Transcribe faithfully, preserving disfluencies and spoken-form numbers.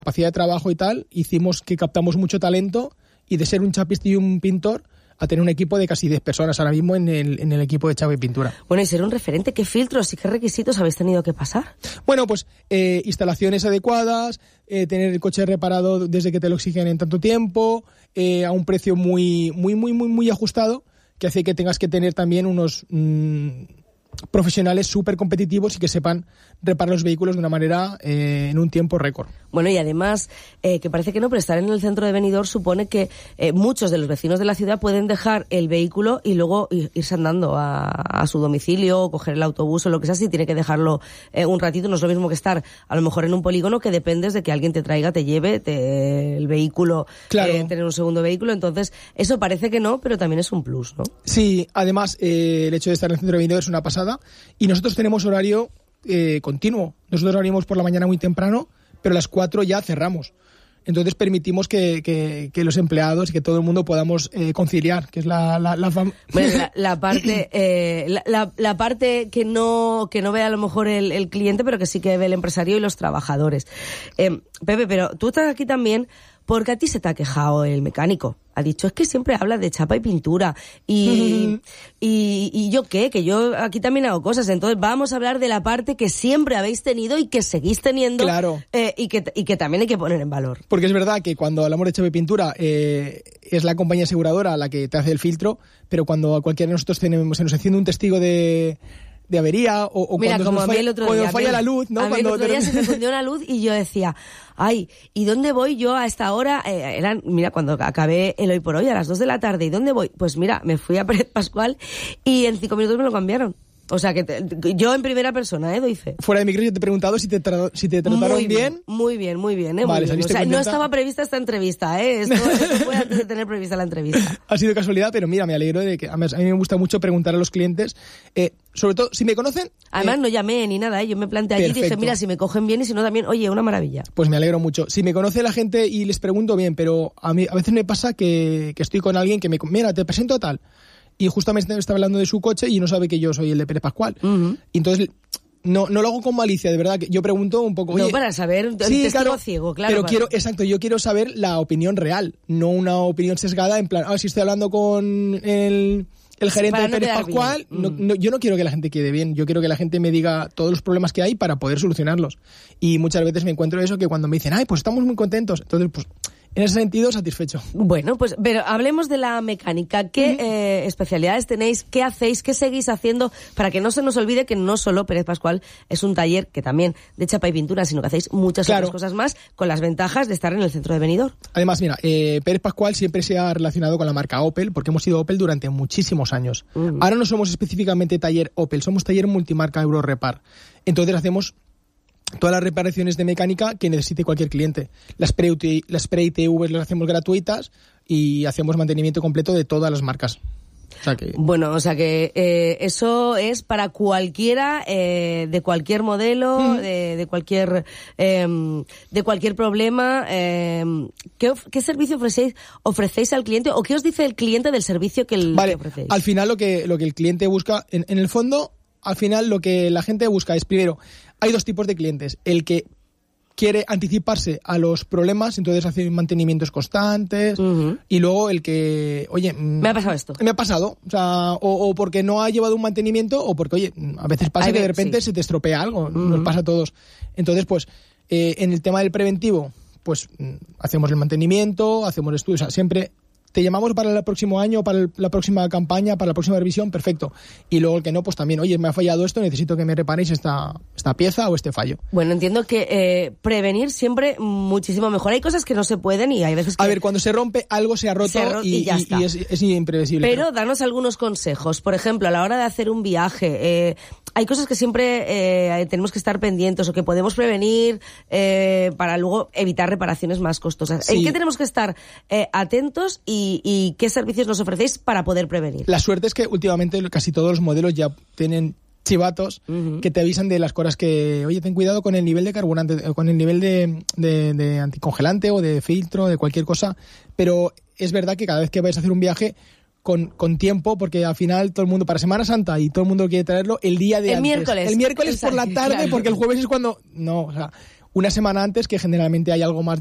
capacidad de trabajo y tal, hicimos que captamos mucho talento y de ser un chapista y un pintor a tener un equipo de casi diez personas ahora mismo en el, en el equipo de chapa y pintura. Bueno, y ser un referente, ¿qué filtros y qué requisitos habéis tenido que pasar? Bueno, pues eh, instalaciones adecuadas, eh, tener el coche reparado desde que te lo exigen en tanto tiempo, eh, a un precio muy, muy, muy, muy, muy ajustado, que hace que tengas que tener también unos mmm, profesionales súper competitivos y que sepan reparar los vehículos de una manera eh, en un tiempo récord. Bueno, y además, eh, que parece que no, pero estar en el centro de Benidorm supone que eh, muchos de los vecinos de la ciudad pueden dejar el vehículo y luego irse andando a, a su domicilio, o coger el autobús o lo que sea, si tiene que dejarlo eh, un ratito. No es lo mismo que estar a lo mejor en un polígono, que dependes de que alguien te traiga, te lleve te, el vehículo, claro. eh, tener un segundo vehículo. Entonces, eso parece que no, pero también es un plus, ¿no? Sí, además, eh, el hecho de estar en el centro de Benidorm es una pasada, y nosotros tenemos horario eh, continuo. Nosotros abrimos por la mañana muy temprano, pero a las cuatro ya cerramos. Entonces permitimos que, que, que los empleados y que todo el mundo podamos eh, conciliar, que es la la la, fam- bueno, la, la parte eh, la, la, la parte que no que no ve a lo mejor el, el cliente, pero que sí que ve el empresario y los trabajadores. Eh, Pepe, pero tú estás aquí también porque a ti se te ha quejado el mecánico. Ha dicho, es que siempre hablas de chapa y pintura. Y, y, y yo qué, que yo aquí también hago cosas. Entonces vamos a hablar de la parte que siempre habéis tenido y que seguís teniendo. Claro. Eh, y, que, y que también hay que poner en valor. Porque es verdad que cuando hablamos de chapa y pintura eh, es la compañía aseguradora la que te hace el filtro, pero cuando a cualquiera de nosotros tenemos, se nos enciende un testigo de... de avería o, o Mira, cuando, como nos a mí falla, el otro cuando día, falla mí, la luz, ¿no? A mí Cuando el otro día te... se me fundió una luz y yo decía, ay, ¿y dónde voy yo a esta hora? Eh, eran, mira, cuando acabé el hoy por hoy a las dos de la tarde, ¿y dónde voy? Pues mira, me fui a Pérez Pascual y en cinco minutos me lo cambiaron. O sea, que te, yo en primera persona, ¿eh? Doy fe. Fuera de micro yo te he preguntado si te, tra- si te trataron muy bien, bien. Muy bien, muy bien, ¿eh? Vale, muy bien. O sea, contenta. no estaba prevista esta entrevista, ¿eh? Esto, esto fue antes de tener prevista la entrevista. Ha sido casualidad, pero mira, me alegro de que... Además, a mí me gusta mucho preguntar a los clientes, eh, sobre todo, si me conocen... Además, eh, no llamé ni nada, ¿eh? Yo me planteé allí y dije, perfecto. mira, si me cogen bien y si no también, oye, una maravilla. Pues me alegro mucho. Si me conoce la gente y les pregunto bien, pero a mí a veces me pasa que, que estoy con alguien que me... Mira, te presento a tal. Y justamente está hablando de su coche y no sabe que yo soy el de Pérez Pascual. Uh-huh. Y entonces... No, no lo hago con malicia, de verdad. Que yo pregunto un poco... Oye, no, para saber, el sí, testigo claro, ciego, claro. Pero para... quiero, exacto, yo quiero saber la opinión real, no una opinión sesgada en plan, ah, si estoy hablando con el, el gerente para de no Pérez quedar Pascual, bien. no, Mm. no, yo no quiero que la gente quede bien, yo quiero que la gente me diga todos los problemas que hay para poder solucionarlos. Y muchas veces me encuentro eso que cuando me dicen, ay, pues estamos muy contentos, entonces pues... En ese sentido, satisfecho. Bueno, pues pero hablemos de la mecánica. ¿Qué uh-huh. eh, especialidades tenéis? ¿Qué hacéis? ¿Qué seguís haciendo? Para que no se nos olvide que no solo Pérez Pascual es un taller que también de chapa y pintura, sino que hacéis muchas claro. otras cosas más con las ventajas de estar en el centro de Benidorm. Además, mira, eh, Pérez Pascual siempre se ha relacionado con la marca Opel porque hemos sido Opel durante muchísimos años. Uh-huh. Ahora no somos específicamente taller Opel, somos taller multimarca Eurorepar. Entonces hacemos... todas las reparaciones de mecánica que necesite cualquier cliente. Las pre-I T V las hacemos gratuitas y hacemos mantenimiento completo de todas las marcas. O sea que... Bueno, o sea que eh, eso es para cualquiera, eh, de cualquier modelo, mm. de, de cualquier eh, de cualquier problema. Eh, ¿qué, ¿Qué servicio ofrecéis ofrecéis al cliente o qué os dice el cliente del servicio que, el, vale, que ofrecéis? Al final lo que lo que el cliente busca, en, en el fondo, al final lo que la gente busca es, primero, hay dos tipos de clientes. El que quiere anticiparse a los problemas, entonces hace mantenimientos constantes, uh-huh. y luego el que, oye... Me ha pasado esto. Me ha pasado, o sea, o, o porque no ha llevado un mantenimiento, o porque, oye, a veces pasa Ay, que de repente sí. se te estropea algo, uh-huh. nos pasa a todos. Entonces, pues, eh, en el tema del preventivo, pues, hacemos el mantenimiento, hacemos estudios, o sea, siempre... Te llamamos para el próximo año, para el, la próxima campaña, para la próxima revisión, perfecto. Y luego el que no, pues también, oye, me ha fallado esto, necesito que me reparéis esta, esta pieza o este fallo. Bueno, entiendo que eh, prevenir siempre muchísimo mejor. Hay cosas que no se pueden y hay veces que... A ver, cuando se rompe, algo se ha roto se ro- y, y, ya y, está. y es, es imprevisible. Pero, pero danos algunos consejos. Por ejemplo, a la hora de hacer un viaje, eh, hay cosas que siempre eh, tenemos que estar pendientes o que podemos prevenir eh, para luego evitar reparaciones más costosas. Sí. ¿En qué tenemos que estar eh, atentos y, y qué servicios nos ofrecéis para poder prevenir? La suerte es que últimamente casi todos los modelos ya tienen chivatos uh-huh. que te avisan de las cosas que, oye, ten cuidado con el nivel de carburante, con el nivel de, de, de anticongelante o de filtro, de cualquier cosa, pero es verdad que cada vez que vais a hacer un viaje con, con tiempo, porque al final todo el mundo, para Semana Santa, y todo el mundo quiere traerlo el día de el antes. Miércoles. El miércoles por la tarde, claro. porque el jueves es cuando... No, o sea... una semana antes, que generalmente hay algo más